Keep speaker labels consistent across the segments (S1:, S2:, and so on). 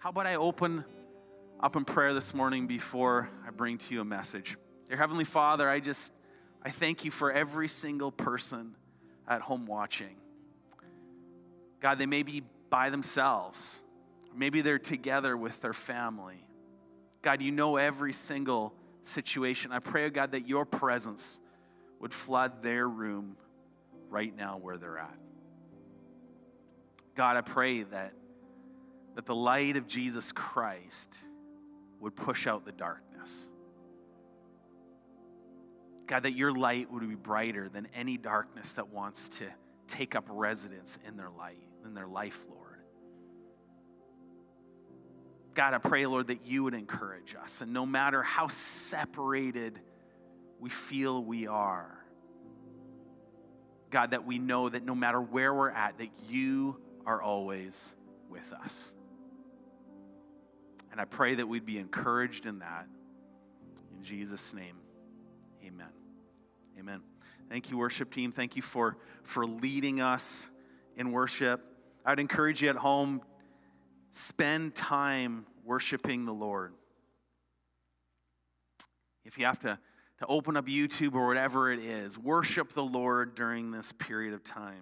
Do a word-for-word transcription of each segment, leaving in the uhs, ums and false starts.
S1: How about I open up in prayer this morning before I bring to you a message? Dear Heavenly Father, I just, I thank you for every single person at home watching. God, they may be by themselves. Maybe they're together with their family. God, you know every single situation. I pray, God, that your presence would flood their room right now where they're at. God, I pray that, that the light of Jesus Christ would push out the darkness. God, that your light would be brighter than any darkness that wants to take up residence in their light, in their life, Lord. God, I pray, Lord, that you would encourage us. And no matter how separated we feel we are, God, that we know that no matter where we're at, that you are always with us. And I pray that we'd be encouraged in that. In Jesus' name, amen. Amen. Thank you, worship team. Thank you for, for leading us in worship. I'd encourage you at home, spend time worshiping the Lord. If you have to, to open up YouTube or whatever it is, worship the Lord during this period of time.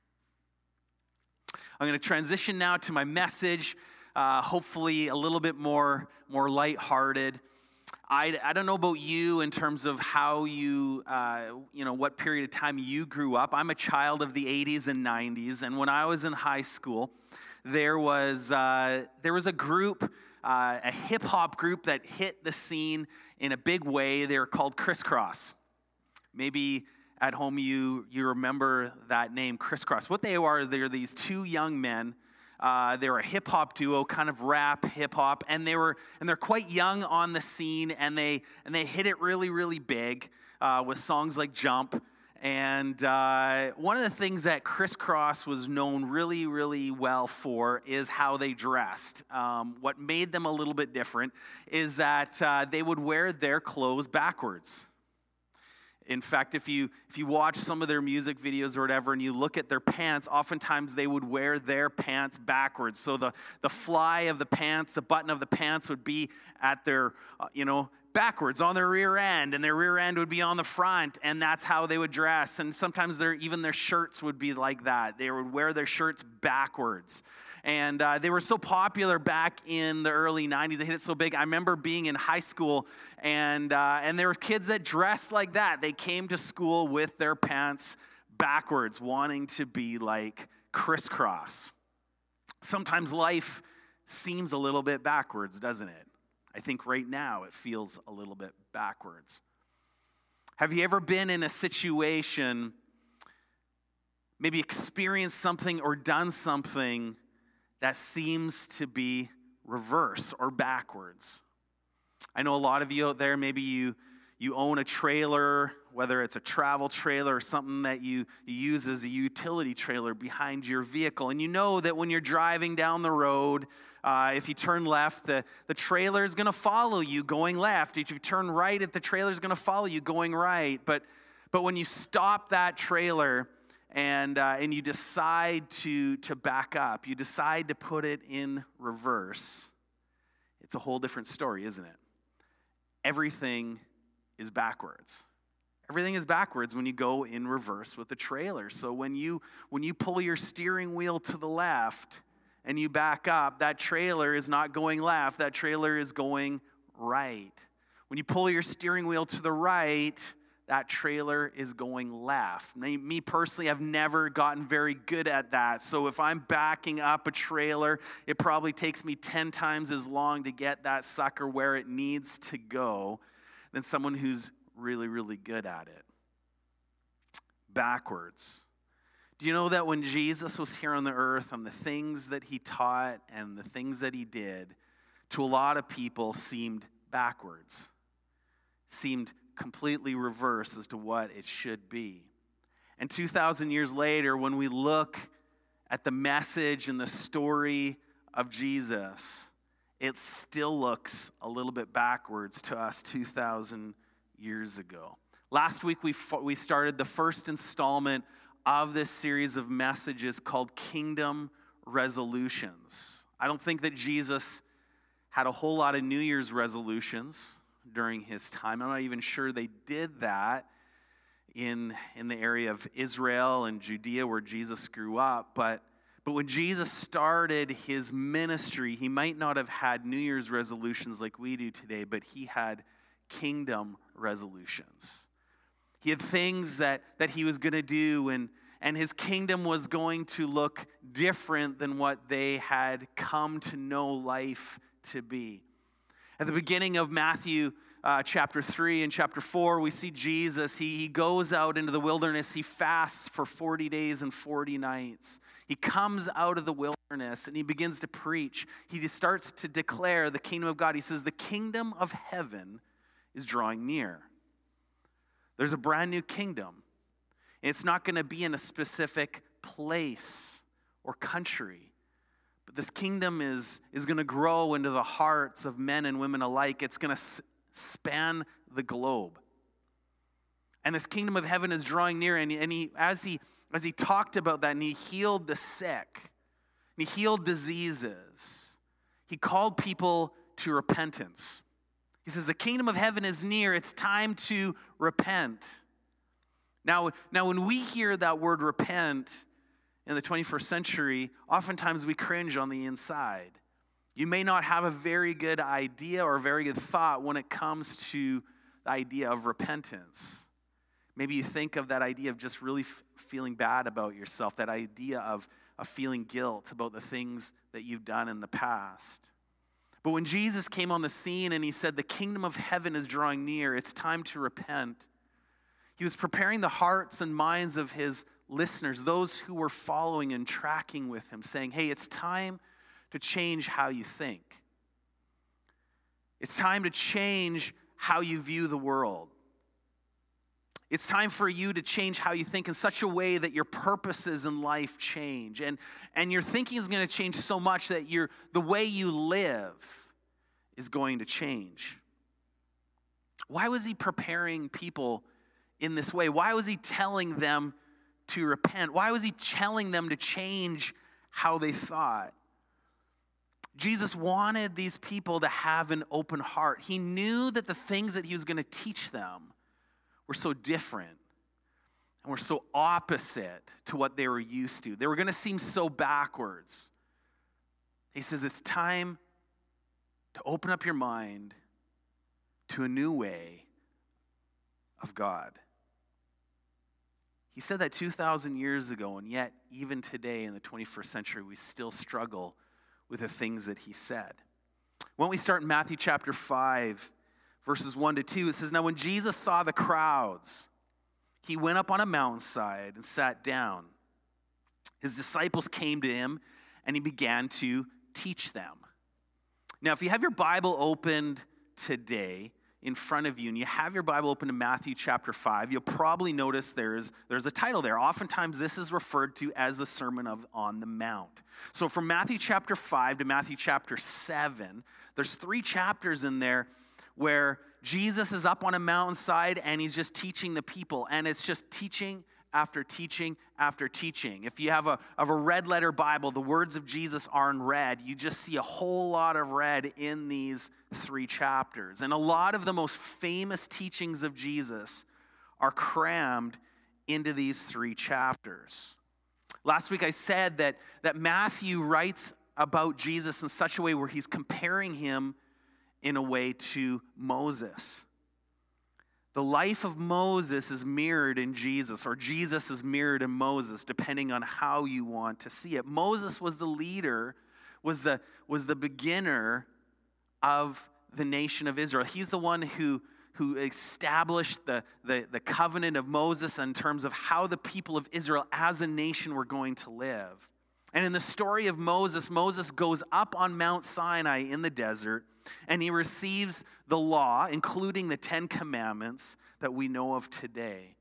S1: I'm going to transition now to my message, uh, hopefully a little bit more, more lighthearted. I, I don't know about you in terms of how you, uh, you know, what period of time you grew up. I'm a child of the eighties and nineties, and when I was in high school, there was uh, there was a group, uh, a hip hop group that hit the scene in a big way. They were called Criss Cross. Maybe at home you you remember that name, Criss Cross. What they are, they're these two young men. Uh, they were a hip hop duo, kind of rap hip hop, and they were and they're quite young on the scene, and they and they hit it really really big uh, with songs like Jump. And uh, one of the things that Criss Cross was known really, really well for is how they dressed. Um, what made them a little bit different is that uh, they would wear their clothes backwards. In fact, if you if you watch some of their music videos or whatever and you look at their pants, oftentimes they would wear their pants backwards. So the, the fly of the pants, the button of the pants would be at their, uh, you know, backwards on their rear end, and their rear end would be on the front, and that's how they would dress. And sometimes their even their shirts would be like that. They would wear their shirts backwards. And uh, they were so popular back in the early nineties. They hit it so big. I remember being in high school, and uh, and there were kids that dressed like that. They came to school with their pants backwards, wanting to be like Criss Cross. Sometimes life seems a little bit backwards, doesn't it? I think right now it feels a little bit backwards. Have you ever been in a situation, maybe experienced something or done something that seems to be reverse or backwards? I know a lot of you out there, maybe you you own a trailer, whether it's a travel trailer or something that you, you use as a utility trailer behind your vehicle. And you know that when you're driving down the road, uh, if you turn left, the, the trailer is going to follow you going left. If you turn right, the trailer is going to follow you going right. But, but when you stop that trailer, And uh, and you decide to, to back up, you decide to put it in reverse, it's a whole different story, isn't it? Everything is backwards. Everything is backwards when you go in reverse with the trailer. So when you when you pull your steering wheel to the left and you back up, that trailer is not going left, that trailer is going right. When you pull your steering wheel to the right, that trailer is going left. Me, me personally, I've never gotten very good at that. So if I'm backing up a trailer, it probably takes me ten times as long to get that sucker where it needs to go than someone who's really, really good at it. Backwards. Do you know that when Jesus was here on the earth, and the things that he taught and the things that he did, to a lot of people seemed backwards, seemed completely reverse as to what it should be. And two thousand years later, when we look at the message and the story of Jesus, it still looks a little bit backwards to us two thousand years ago. Last week, we we started the first installment of this series of messages called Kingdom Resolutions. I don't think that Jesus had a whole lot of New Year's resolutions during his time. I'm not even sure they did that in, in the area of Israel and Judea where Jesus grew up. But, but when Jesus started his ministry, he might not have had New Year's resolutions like we do today, but he had kingdom resolutions. He had things that, that he was going to do, and, and his kingdom was going to look different than what they had come to know life to be. At the beginning of Matthew uh, chapter three and chapter four, we see Jesus. He, he goes out into the wilderness. He fasts for forty days and forty nights. He comes out of the wilderness and he begins to preach. He just starts to declare the kingdom of God. He says, the kingdom of heaven is drawing near. There's a brand new kingdom. It's not going to be in a specific place or country. But this kingdom is, is going to grow into the hearts of men and women alike. It's going to s- span the globe. And this kingdom of heaven is drawing near. And, and he, as he, as he talked about that, and he healed the sick, and he healed diseases, he called people to repentance. He says, the kingdom of heaven is near. It's time to repent. Now, now, when we hear that word repent in the twenty-first century, oftentimes we cringe on the inside. You may not have a very good idea or a very good thought when it comes to the idea of repentance. Maybe you think of that idea of just really f- feeling bad about yourself, that idea of, of feeling guilt about the things that you've done in the past. But when Jesus came on the scene and he said, the kingdom of heaven is drawing near, it's time to repent, he was preparing the hearts and minds of his listeners, those who were following and tracking with him, saying, hey, it's time to change how you think. It's time to change how you view the world. It's time for you to change how you think in such a way that your purposes in life change. And, and your thinking is going to change so much that your, the way you live is going to change. Why was he preparing people in this way? Why was he telling them to repent? Why was he telling them to change how they thought? Jesus wanted these people to have an open heart. He knew that the things that he was going to teach them were so different and were so opposite to what they were used to. They were going to seem so backwards. He says it's time to open up your mind to a new way of God. He said that two thousand years ago, and yet even today in the twenty-first century, we still struggle with the things that he said. When we start in Matthew chapter five, verses one to two, it says, now when Jesus saw the crowds, he went up on a mountainside and sat down. His disciples came to him, and he began to teach them. Now, if you have your Bible opened today in front of you, and you have your Bible open to Matthew chapter five, you'll probably notice there's, there's a title there. Oftentimes, this is referred to as the Sermon of, on the Mount. So from Matthew chapter five to Matthew chapter seven, there's three chapters in there where Jesus is up on a mountainside and he's just teaching the people. And it's just teaching after teaching after teaching. If you have a, of a red letter Bible, the words of Jesus are in red. You just see a whole lot of red in these three chapters. And a lot of the most famous teachings of Jesus are crammed into these three chapters. Last week I said that, that Matthew writes about Jesus in such a way where he's comparing him in a way to Moses. The life of Moses is mirrored in Jesus, or Jesus is mirrored in Moses, depending on how you want to see it. Moses was the leader, was the, was the beginner of the nation of Israel. He's the one who, who established the, the, the covenant of Moses in terms of how the people of Israel as a nation were going to live. And in the story of Moses, Moses goes up on Mount Sinai in the desert, and he receives the law, including the Ten Commandments that we know of today.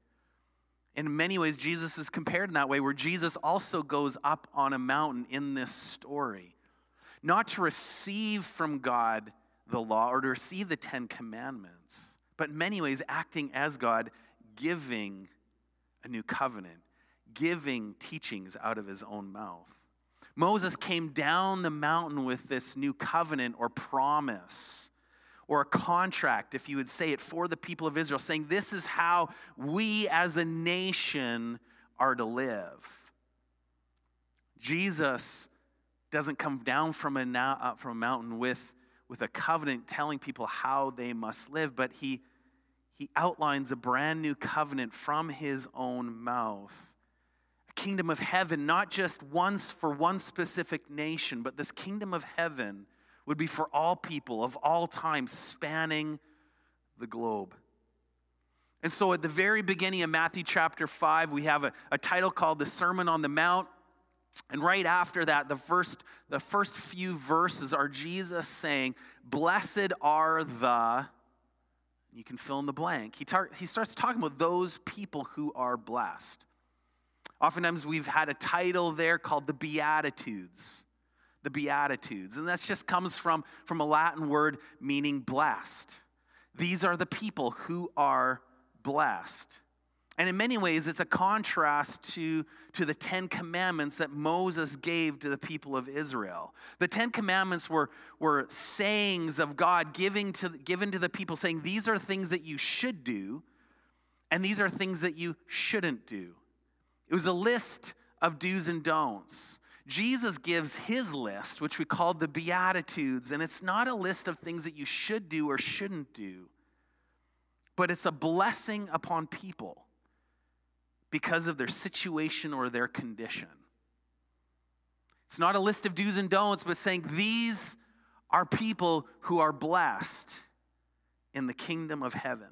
S1: In many ways, Jesus is compared in that way, where Jesus also goes up on a mountain in this story, not to receive from God the law or to receive the Ten Commandments, but in many ways acting as God, giving a new covenant, giving teachings out of his own mouth. Moses came down the mountain with this new covenant or promise or a contract, if you would say it, for the people of Israel, saying this is how we as a nation are to live. Jesus doesn't come down from a, uh, from a mountain with, with a covenant telling people how they must live, but he, he outlines a brand new covenant from his own mouth. Kingdom of heaven, not just once for one specific nation, but this kingdom of heaven would be for all people of all time, spanning the globe. And so at the very beginning of Matthew chapter five, we have a, a title called the Sermon on the Mount. And right after that, the first, the first few verses are Jesus saying, blessed are the, you can fill in the blank. He, tar- he starts talking about those people who are blessed. Oftentimes we've had a title there called the Beatitudes. The Beatitudes. And that just comes from, from a Latin word meaning blessed. These are the people who are blessed. And in many ways, it's a contrast to, to the Ten Commandments that Moses gave to the people of Israel. The Ten Commandments were, were sayings of God giving to, given to the people, saying these are things that you should do, and these are things that you shouldn't do. It was a list of do's and don'ts. Jesus gives his list, which we call the Beatitudes, and it's not a list of things that you should do or shouldn't do, but it's a blessing upon people because of their situation or their condition. It's not a list of do's and don'ts, but saying these are people who are blessed in the kingdom of heaven.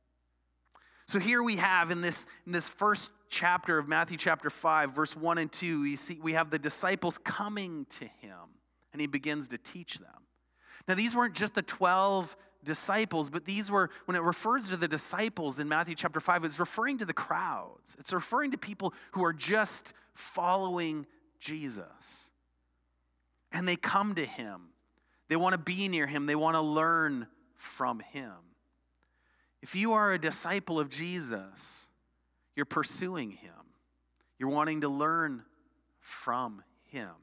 S1: So here we have in this, in this first chapter of Matthew chapter five, verse one and two, we see we have the disciples coming to him, and he begins to teach them. Now, these weren't just the twelve disciples, but these were, when it refers to the disciples in Matthew chapter five, it's referring to the crowds. It's referring to people who are just following Jesus. And they come to him. They want to be near him. They want to learn from him. If you are a disciple of Jesus, you're pursuing him. You're wanting to learn from him.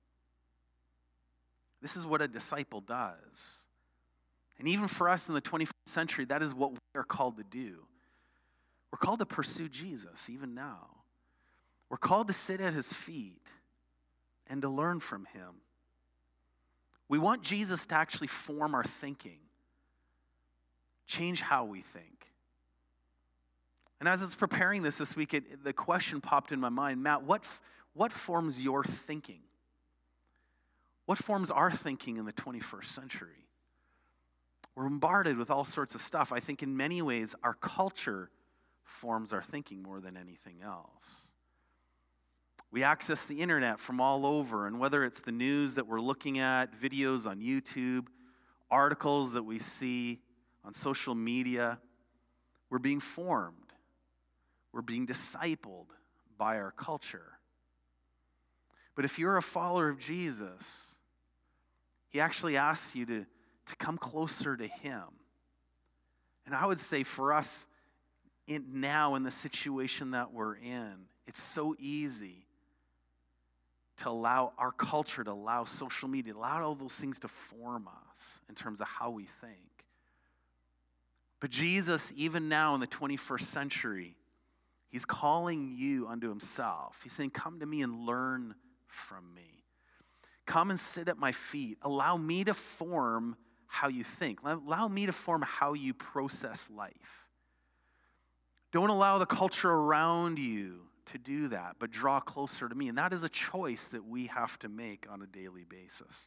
S1: This is what a disciple does. And even for us in the twenty-first century, that is what we are called to do. We're called to pursue Jesus even now. We're called to sit at his feet and to learn from him. We want Jesus to actually form our thinking, change how we think. And as I was preparing this this week, it, the question popped in my mind, Matt, what, what forms your thinking? What forms our thinking in the twenty-first century? We're bombarded with all sorts of stuff. I think in many ways, our culture forms our thinking more than anything else. We access the internet from all over, and whether it's the news that we're looking at, videos on YouTube, articles that we see on social media, we're being formed. We're being discipled by our culture. But if you're a follower of Jesus, he actually asks you to, to come closer to him. And I would say for us in, now in the situation that we're in, it's so easy to allow our culture, to allow social media, allow all those things to form us in terms of how we think. But Jesus, even now in the twenty-first century, he's calling you unto himself. He's saying, come to me and learn from me. Come and sit at my feet. Allow me to form how you think. Allow me to form how you process life. Don't allow the culture around you to do that, but draw closer to me. And that is a choice that we have to make on a daily basis.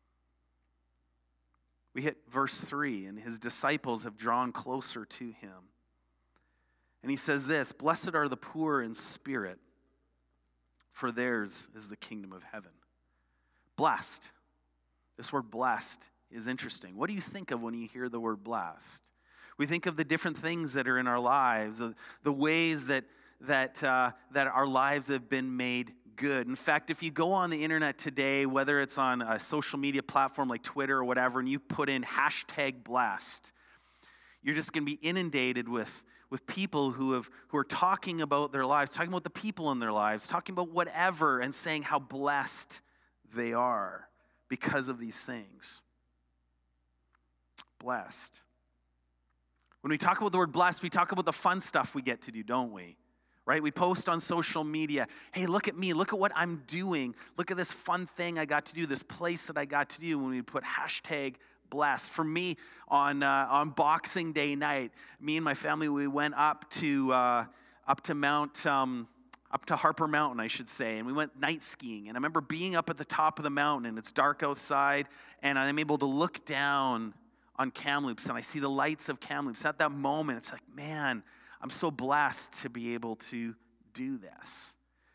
S1: We hit verse three, and his disciples have drawn closer to him. And he says this, blessed are the poor in spirit, for theirs is the kingdom of heaven. Blessed. This word blessed is interesting. What do you think of when you hear the word blessed? We think of the different things that are in our lives, the ways that that uh, that our lives have been made good. In fact, if you go on the internet today, whether it's on a social media platform like Twitter or whatever, and you put in hashtag blessed, you're just going to be inundated with, with people who have who are talking about their lives, talking about the people in their lives, talking about whatever, and saying how blessed they are because of these things. Blessed. When we talk about the word blessed, we talk about the fun stuff we get to do, don't we? Right? We post on social media, hey, look at me, look at what I'm doing. Look at this fun thing I got to do, this place that I got to do when we put hashtag blessed. For me, on uh, on Boxing Day night, me and my family, we went up to uh, up to Mount, um, up to Harper Mountain, I should say, and we went night skiing. And I remember being up at the top of the mountain, and it's dark outside, and I'm able to look down on Kamloops, and I see the lights of Kamloops. At that moment, it's like, man, I'm so blessed to be able to do this.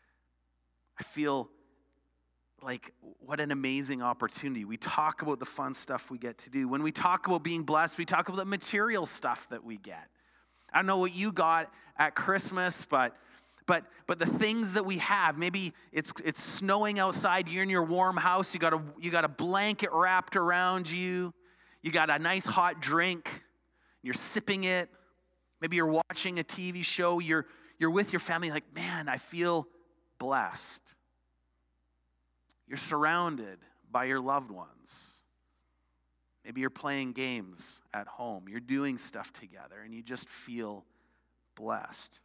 S1: I feel like what an amazing opportunity. We talk about the fun stuff we get to do. When we talk about being blessed, we talk about the material stuff that we get. I don't know what you got at Christmas, but but but the things that we have, maybe it's it's snowing outside, you're in your warm house, you got a you got a blanket wrapped around you, you got a nice hot drink, you're sipping it. Maybe you're watching a T V show, you're, you're with your family, like, man, I feel blessed. You're surrounded by your loved ones. Maybe you're playing games at home. You're doing stuff together, and you just feel blessed.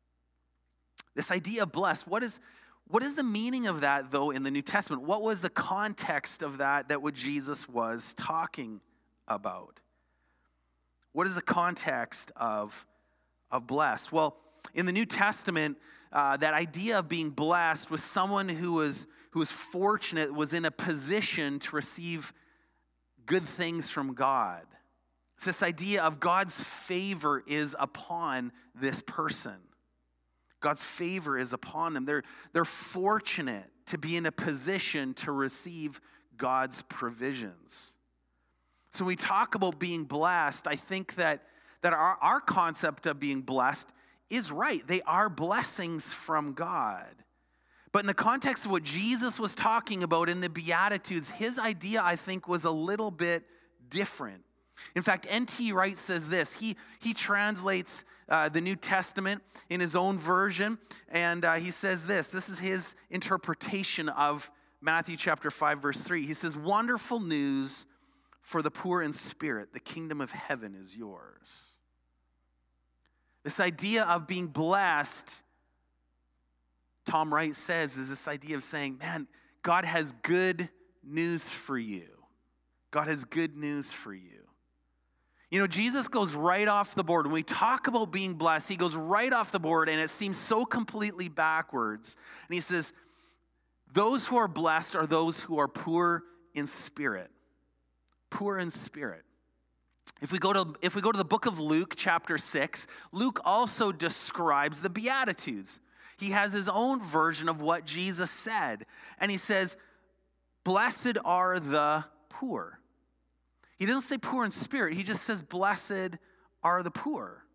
S1: This idea of blessed, what is, what is the meaning of that, though, in the New Testament? What was the context of that, that what Jesus was talking about? What is the context of, of blessed? Well, in the New Testament, uh, that idea of being blessed was someone who was, who was fortunate, was in a position to receive good things from God. It's this idea of God's favor is upon this person. God's favor is upon them. They're, they're fortunate to be in a position to receive God's provisions. So when we talk about being blessed, I think that, that our, our concept of being blessed is right. They are blessings from God. But in the context of what Jesus was talking about in the Beatitudes, his idea, I think, was a little bit different. In fact, N T Wright says this. He, he translates uh, the New Testament in his own version, and uh, he says this. This is his interpretation of Matthew chapter five, verse three. He says, wonderful news for the poor in spirit, the kingdom of heaven is yours. This idea of being blessed, Tom Wright says, is this idea of saying, man, God has good news for you. God has good news for you. You know, Jesus goes right off the board. When we talk about being blessed, he goes right off the board, and it seems so completely backwards. And he says, those who are blessed are those who are poor in spirit. Poor in spirit. If we go to if we go to the book of Luke, chapter six, Luke also describes the Beatitudes. He has his own version of what Jesus said. And he says, blessed are the poor. He doesn't say poor in spirit. He just says, blessed are the poor.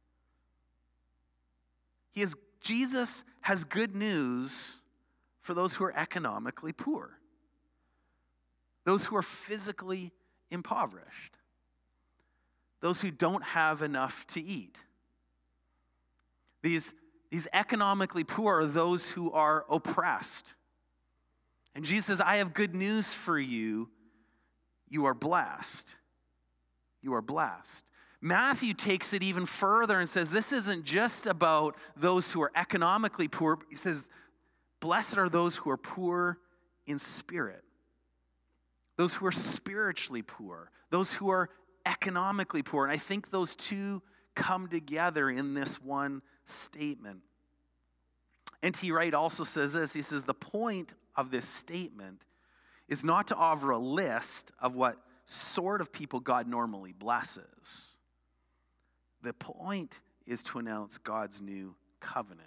S1: He is, Jesus has good news for those who are economically poor. Those who are physically impoverished. Those who don't have enough to eat. These, these economically poor are those who are oppressed. And Jesus says, I have good news for you. You are blessed. You are blessed. Matthew takes it even further and says, this isn't just about those who are economically poor. He says, blessed are those who are poor in spirit. Those who are spiritually poor, those who are economically poor. And I think those two come together in this one statement. N T Wright also says this. He says, the point of this statement is not to offer a list of what sort of people God normally blesses. The point is to announce God's new covenant.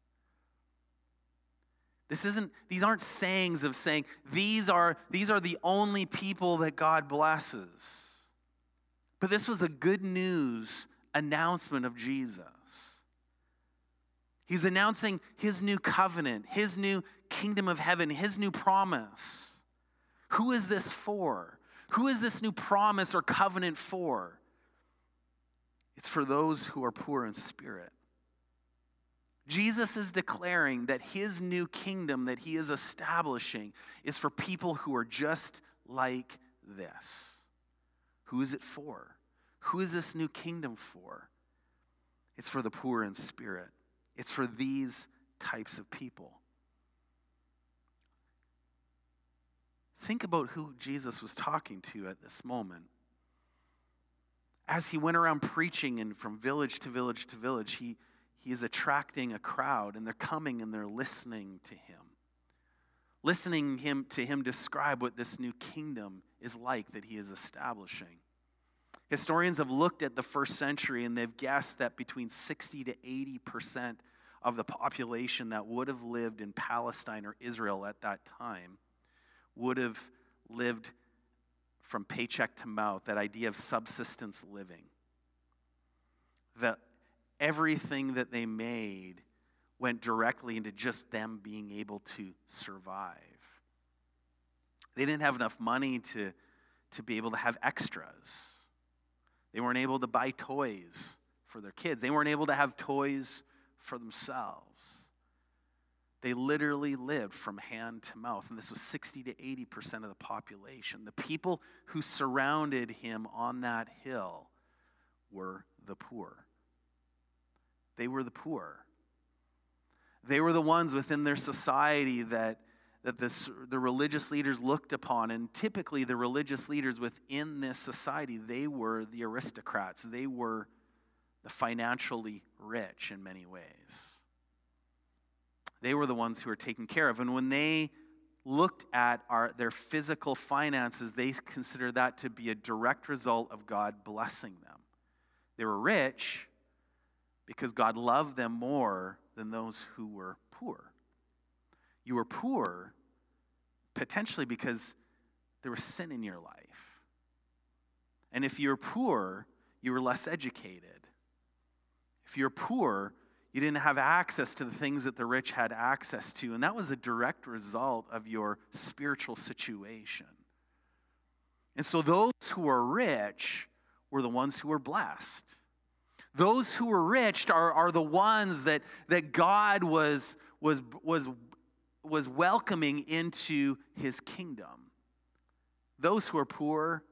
S1: This isn't, these aren't sayings of saying, these are, these are the only people that God blesses. But this was a good news announcement of Jesus. He's announcing his new covenant, his new kingdom of heaven, his new promise. Who is this for? Who is this new promise or covenant for? It's for those who are poor in spirit. Jesus is declaring that his new kingdom that he is establishing is for people who are just like this. Who is it for? Who is this new kingdom for? It's for the poor in spirit. It's for these types of people. Think about who Jesus was talking to at this moment. As he went around preaching and from village to village to village, he, he is attracting a crowd, and they're coming and they're listening to him. Listening him to him describe what this new kingdom is like that he is establishing. Historians have looked at the first century, and they've guessed that between sixty to eighty percent of the population that would have lived in Palestine or Israel at that time would have lived from paycheck to mouth, that idea of subsistence living. That everything that they made went directly into just them being able to survive. They didn't have enough money to, to be able to have extras. They weren't able to buy toys for their kids. They weren't able to have toys for themselves. They literally lived from hand to mouth, and this was sixty to eighty percent of the population. The people who surrounded him on that hill were the poor. They were the poor. They were the ones within their society that, that the, the religious leaders looked upon, and typically the religious leaders within this society, they were the aristocrats. They were the financially rich in many ways. They were the ones who were taken care of. And when they looked at our, their physical finances, they considered that to be a direct result of God blessing them. They were rich because God loved them more than those who were poor. You were poor potentially because there was sin in your life. And if you're poor, you were less educated. If you're poor, you didn't have access to the things that the rich had access to. And that was a direct result of your spiritual situation. And so those who were rich were the ones who were blessed. Those who were rich are, are the ones that, that God was, was, was, was welcoming into his kingdom. Those who are poor,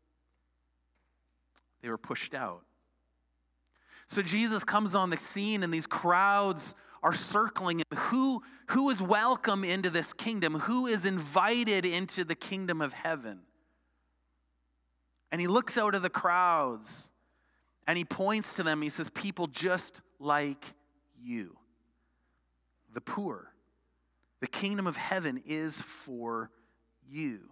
S1: they were pushed out. So Jesus comes on the scene, and these crowds are circling him. Who, who is welcome into this kingdom? Who is invited into the kingdom of heaven? And he looks out of the crowds, and he points to them. He says, people just like you, the poor. The kingdom of heaven is for you.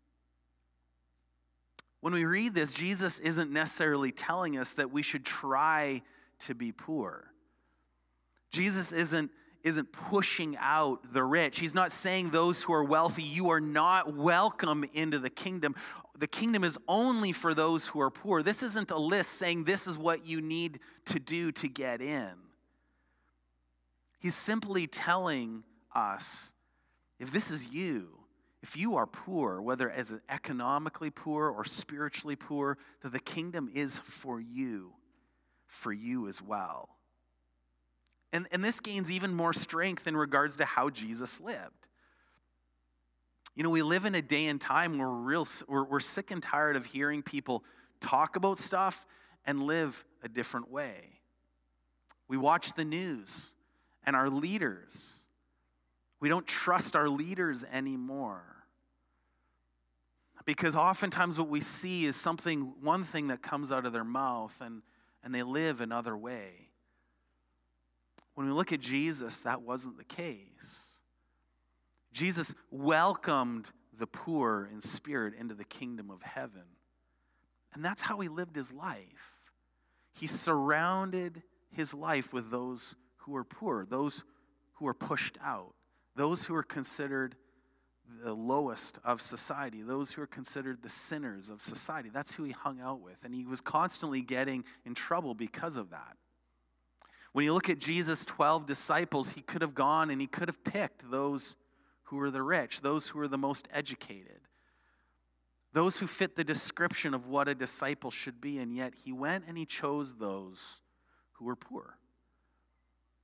S1: When we read this, Jesus isn't necessarily telling us that we should try to be poor. Jesus isn't, isn't pushing out the rich. He's not saying those who are wealthy, you are not welcome into the kingdom. The kingdom is only for those who are poor. This isn't a list saying this is what you need to do to get in. He's simply telling us, if this is you, if you are poor, whether as an economically poor or spiritually poor, that the kingdom is for you, for you as well. And, and this gains even more strength in regards to how Jesus lived. You know, we live in a day and time where we're, real, we're, we're sick and tired of hearing people talk about stuff and live a different way. We watch the news and our leaders. We don't trust our leaders anymore. Because oftentimes what we see is something, one thing that comes out of their mouth, and, and they live another way. When we look at Jesus, that wasn't the case. Jesus welcomed the poor in spirit into the kingdom of heaven. And that's how he lived his life. He surrounded his life with those who are poor, those who are pushed out, those who are considered the lowest of society, those who are considered the sinners of society. That's who he hung out with. And he was constantly getting in trouble because of that. When you look at Jesus' twelve disciples, he could have gone and he could have picked those who were the rich, those who were the most educated, those who fit the description of what a disciple should be, and yet he went and he chose those who were poor.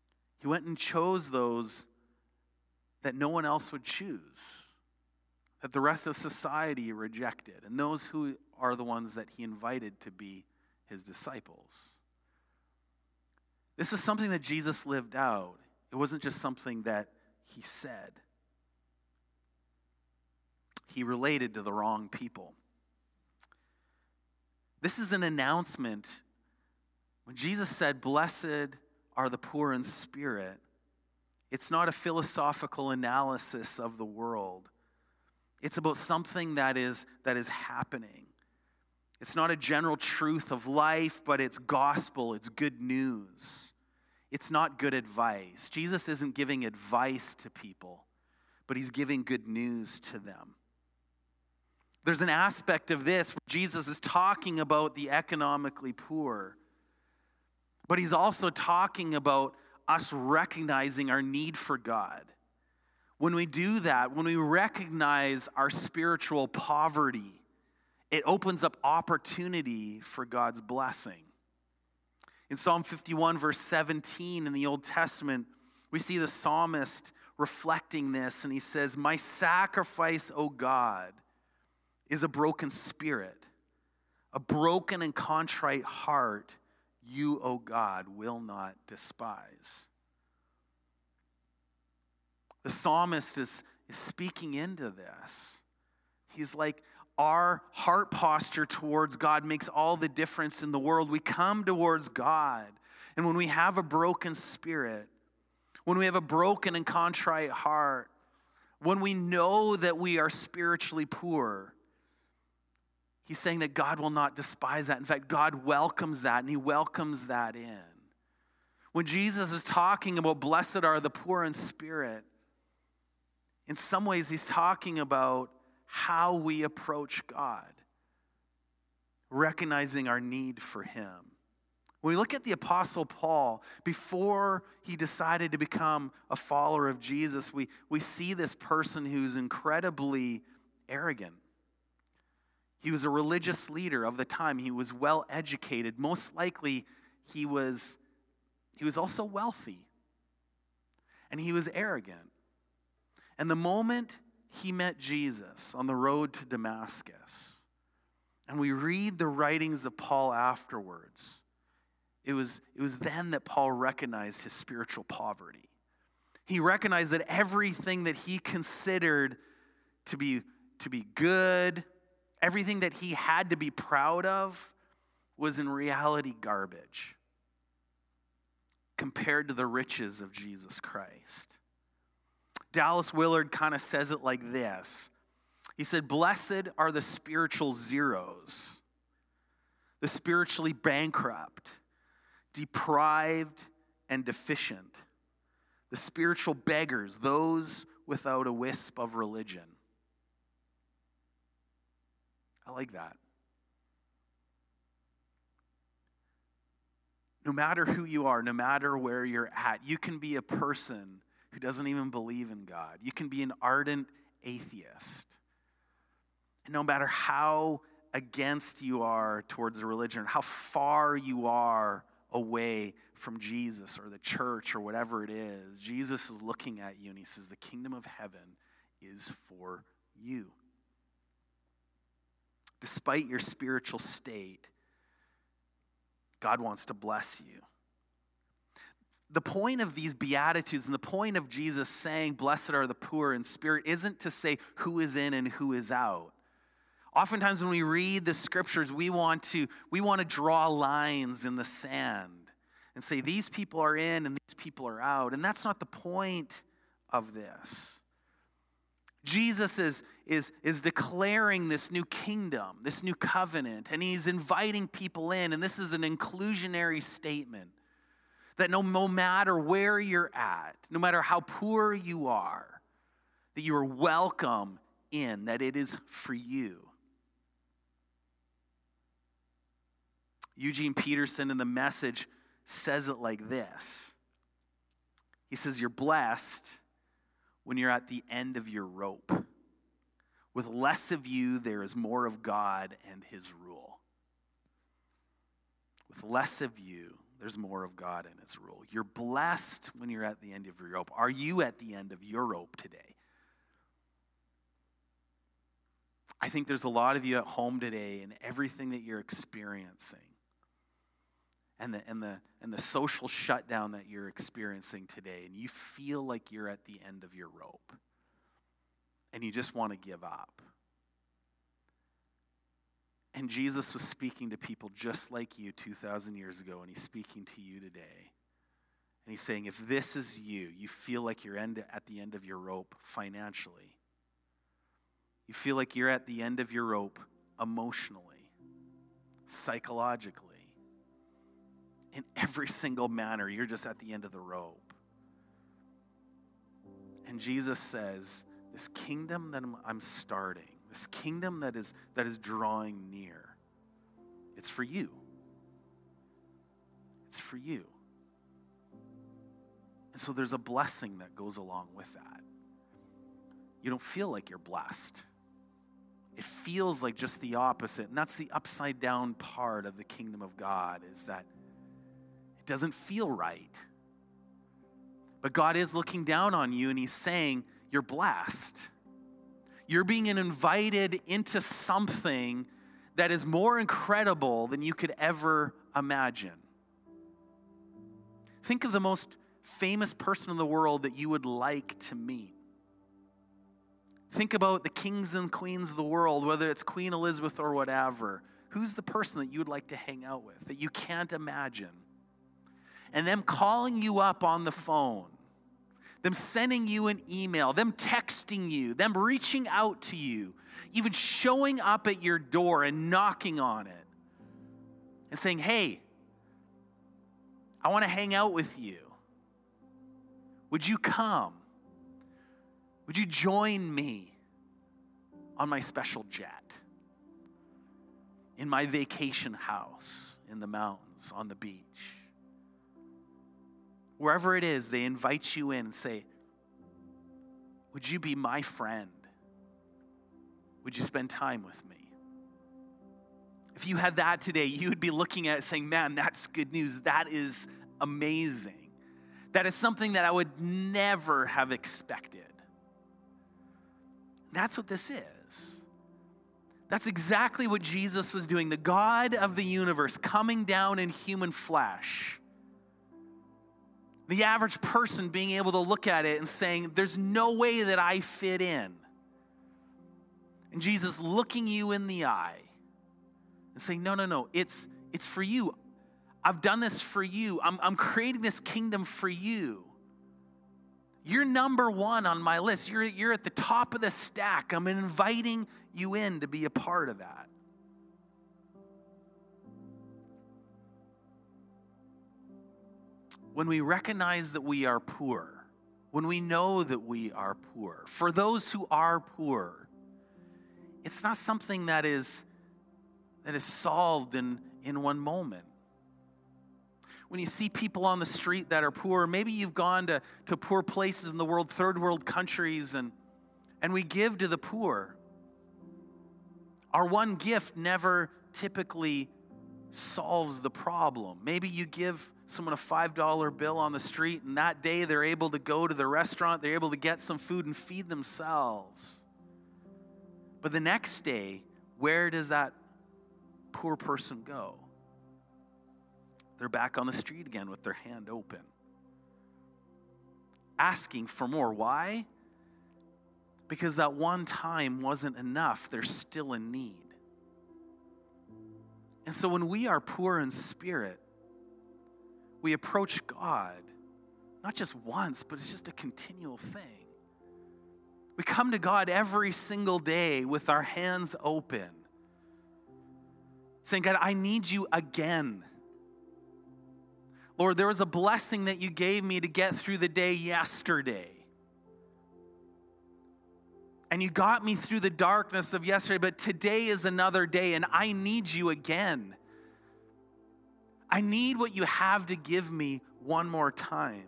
S1: He went and chose those that no one else would choose, that the rest of society rejected, and those who are the ones that he invited to be his disciples. This was something that Jesus lived out. It wasn't just something that he said. He related to the wrong people. This is an announcement. When Jesus said, "Blessed are the poor in spirit," it's not a philosophical analysis of the world. It's about something that is, that is happening. It's not a general truth of life, but it's gospel, it's good news. It's not good advice. Jesus isn't giving advice to people, but he's giving good news to them. There's an aspect of this where Jesus is talking about the economically poor, but he's also talking about us recognizing our need for God. When we do that, when we recognize our spiritual poverty, it opens up opportunity for God's blessing. In Psalm fifty-one, verse seventeen in the Old Testament, we see the psalmist reflecting this, and he says, "My sacrifice, O God, is a broken spirit, a broken and contrite heart, you, O God, will not despise." The psalmist is, is speaking into this. He's like, our heart posture towards God makes all the difference in the world. We come towards God, and when we have a broken spirit, when we have a broken and contrite heart, when we know that we are spiritually poor, he's saying that God will not despise that. In fact, God welcomes that, and he welcomes that in. When Jesus is talking about blessed are the poor in spirit, in some ways he's talking about how we approach God, recognizing our need for him. When we look at the Apostle Paul, before he decided to become a follower of Jesus, we, we see this person who's incredibly arrogant. He was a religious leader of the time. He was well educated. Most likely, he was, he was also wealthy. And he was arrogant. And the moment he met Jesus on the road to Damascus, and we read the writings of Paul afterwards, it was, it was then that Paul recognized his spiritual poverty. He recognized that everything that he considered to be, to be good, everything that he had to be proud of, was in reality garbage compared to the riches of Jesus Christ. Dallas Willard kind of says it like this. He said, "Blessed are the spiritual zeros, the spiritually bankrupt, deprived and deficient, the spiritual beggars, those without a wisp of religion." I like that. No matter who you are, no matter where you're at, you can be a person who doesn't even believe in God. You can be an ardent atheist. And no matter how against you are towards a religion, or how far you are away from Jesus or the church or whatever it is, Jesus is looking at you and he says, the kingdom of heaven is for you. Despite your spiritual state, God wants to bless you. The point of these Beatitudes and the point of Jesus saying, blessed are the poor in spirit, isn't to say who is in and who is out. Oftentimes when we read the scriptures, we want to, we want to draw lines in the sand and say these people are in and these people are out. And that's not the point of this. Jesus is, is, is declaring this new kingdom, this new covenant, and he's inviting people in. And this is an inclusionary statement. That no, no matter where you're at, no matter how poor you are, that you are welcome in, that it is for you. Eugene Peterson in The Message says it like this. He says, you're blessed when you're at the end of your rope. With less of you, there is more of God and his rule. With less of you, there's more of God in his rule. You're blessed when you're at the end of your rope. Are you at the end of your rope today? I think there's a lot of you at home today, and everything that you're experiencing and the and the and the social shutdown that you're experiencing today, and you feel like you're at the end of your rope and you just want to give up. And Jesus was speaking to people just like you two thousand years ago, and he's speaking to you today. And he's saying, if this is you, you feel like you're end, at the end of your rope financially. You feel like you're at the end of your rope emotionally, psychologically. In every single manner, you're just at the end of the rope. And Jesus says, this kingdom that I'm starting, this kingdom that is that is drawing near, it's for you. It's for you. And so there's a blessing that goes along with that. You don't feel like you're blessed. It feels like just the opposite. And that's the upside down part of the kingdom of God, is that it doesn't feel right. But God is looking down on you and he's saying, you're blessed. You're being invited into something that is more incredible than you could ever imagine. Think of the most famous person in the world that you would like to meet. Think about the kings and queens of the world, whether it's Queen Elizabeth or whatever. Who's the person that you would like to hang out with that you can't imagine? And them calling you up on the phone, them sending you an email, them texting you, them reaching out to you, even showing up at your door and knocking on it and saying, hey, I want to hang out with you. Would you come? Would you join me on my special jet, in my vacation house in the mountains, on the beach? Wherever it is, they invite you in and say, would you be my friend? Would you spend time with me? If you had that today, you would be looking at it saying, man, that's good news. That is amazing. That is something that I would never have expected. That's what this is. That's exactly what Jesus was doing. The God of the universe coming down in human flesh. The average person being able to look at it and saying, there's no way that I fit in. And Jesus looking you in the eye and saying, no, no, no, it's, it's for you. I've done this for you. I'm, I'm creating this kingdom for you. You're number one on my list. You're, you're at the top of the stack. I'm inviting you in to be a part of that. When we recognize that we are poor, when we know that we are poor, for those who are poor, it's not something that is, that is solved in, in one moment. When you see people on the street that are poor, maybe you've gone to, to poor places in the world, third world countries, and, and we give to the poor. Our one gift never typically solves the problem. Maybe you give someone a five dollar bill on the street, and that day they're able to go to the restaurant, they're able to get some food and feed themselves. But the next day, where does that poor person go? They're back on the street again with their hand open, asking for more. Why? Because that one time wasn't enough. They're still in need. And so when we are poor in spirit, we approach God, not just once, but it's just a continual thing. We come to God every single day with our hands open, saying, God, I need you again. Lord, there was a blessing that you gave me to get through the day yesterday. And you got me through the darkness of yesterday, but today is another day, and I need you again. I need what you have to give me one more time.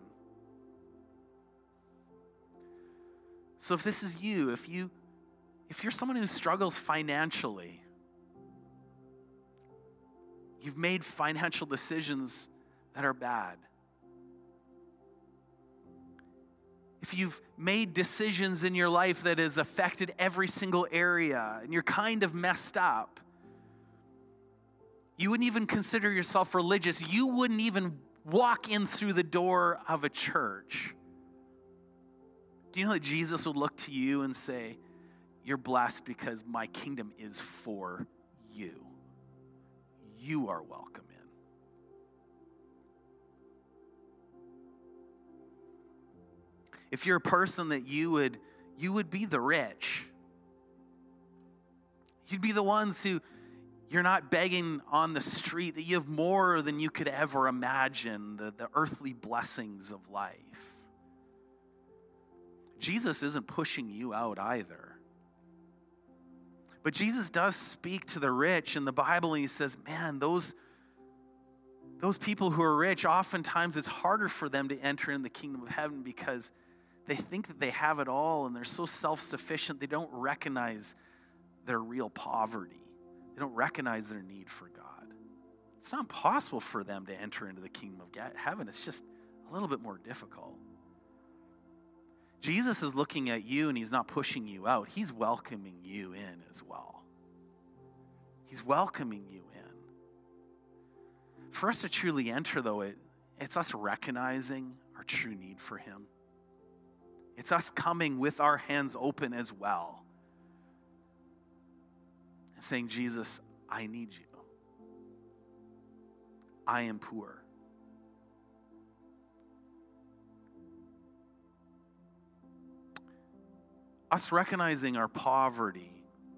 S1: So if this is you, if you, if you're someone who struggles financially, you've made financial decisions that are bad. If you've made decisions in your life that has affected every single area and you're kind of messed up, you wouldn't even consider yourself religious. You wouldn't even walk in through the door of a church. Do you know that Jesus would look to you and say, you're blessed because my kingdom is for you. You are welcome in. If you're a person that you would, you would be the rich. You'd be the ones who you're not begging on the street, that you have more than you could ever imagine, the, the earthly blessings of life. Jesus isn't pushing you out either. But Jesus does speak to the rich in the Bible, and he says, man, those, those people who are rich, oftentimes it's harder for them to enter in the kingdom of heaven because they think that they have it all and they're so self-sufficient, they don't recognize their real poverty. They don't recognize their need for God. It's not impossible for them to enter into the kingdom of heaven. It's just a little bit more difficult. Jesus is looking at you and he's not pushing you out. He's welcoming you in as well. He's welcoming you in. For us to truly enter, though, it, it's us recognizing our true need for him. It's us coming with our hands open as well. And saying, Jesus, I need you. I am poor. Us recognizing our poverty,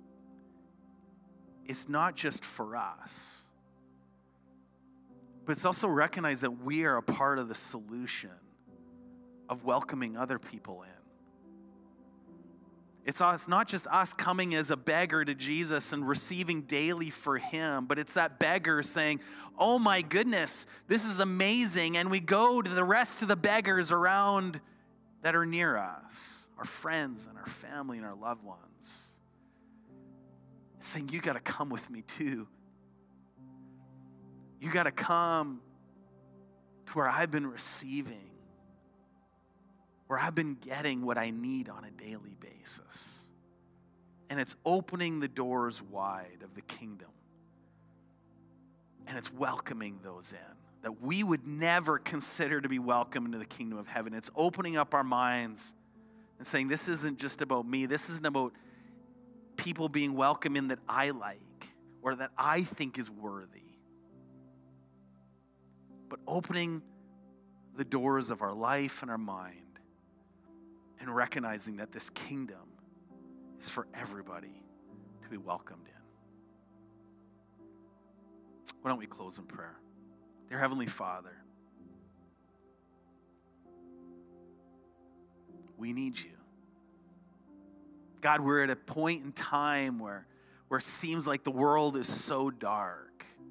S1: it's not just for us, but it's also recognize that we are a part of the solution of welcoming other people in. It's, it's not just us coming as a beggar to Jesus and receiving daily for him, but it's that beggar saying, oh my goodness, this is amazing. And we go to the rest of the beggars around that are near us, our friends and our family and our loved ones. It's saying, you got to come with me too. You got to come to where I've been receiving, where I've been getting what I need on a daily basis. And it's opening the doors wide of the kingdom. And it's welcoming those in that we would never consider to be welcome into the kingdom of heaven. It's opening up our minds and saying, this isn't just about me. This isn't about people being welcome in that I like or that I think is worthy. But opening the doors of our life and our mind and recognizing that this kingdom is for everybody to be welcomed in. Why don't we close in prayer? Dear Heavenly Father, we need you. God, we're at a point in time where, where it seems like the world is so dark.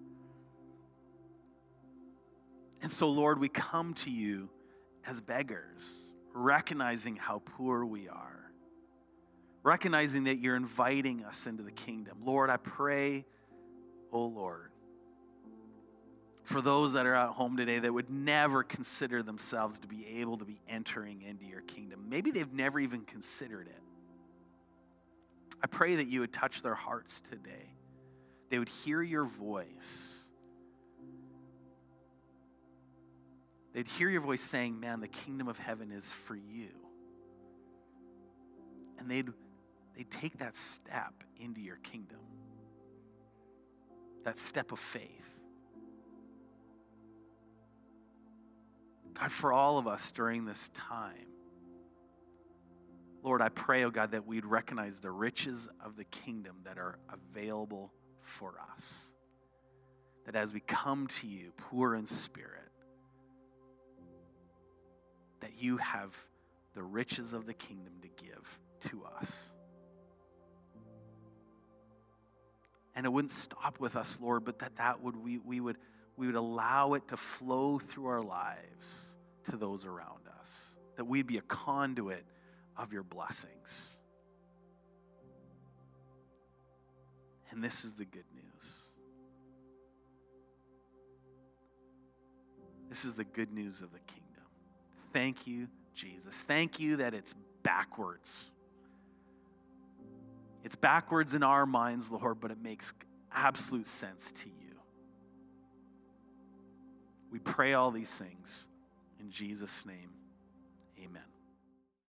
S1: And so, Lord, we come to you as beggars, recognizing how poor we are, recognizing that you're inviting us into the kingdom. Lord, I pray, oh Lord, for those that are at home today that would never consider themselves to be able to be entering into your kingdom. Maybe they've never even considered it. I pray that you would touch their hearts today. They would hear your voice. They'd hear your voice saying, man, the kingdom of heaven is for you. And they'd, they'd take that step into your kingdom. That step of faith. God, for all of us during this time, Lord, I pray, oh God, that we'd recognize the riches of the kingdom that are available for us. That as we come to you, poor in spirit, that you have the riches of the kingdom to give to us. And it wouldn't stop with us, Lord, but that, that would we, we would we would allow it to flow through our lives to those around us. That we'd be a conduit of your blessings. And this is the good news. This is the good news of the kingdom. Thank you, Jesus. Thank you that it's backwards. It's backwards in our minds, Lord, but it makes absolute sense to you. We pray all these things in Jesus' name. Amen.